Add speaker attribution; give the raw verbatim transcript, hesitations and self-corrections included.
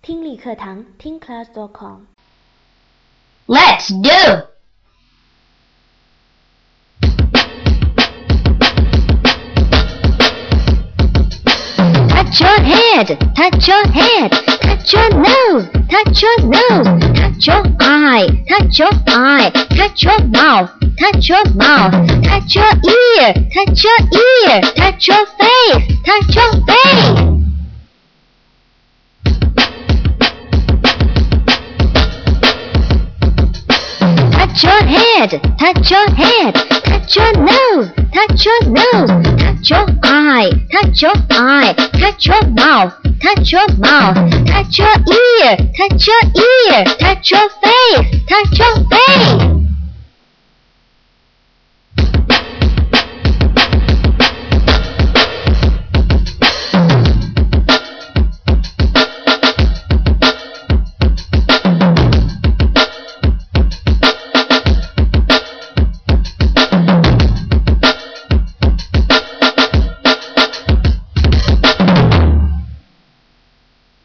Speaker 1: 听力课堂听 class dot com。
Speaker 2: Let's do! Touch your head, touch your head, touch your nose, touch your nose, touch your eye, touch your eye, touch your mouth, touch your mouth, touch your ear, touch your ear, touch your face, touch your face. Touch your head, touch your head, touch your nose, touch your nose, touch your eye, touch your eye, touch your mouth, touch your mouth, touch your ear, touch your ear, touch your face, touch your face.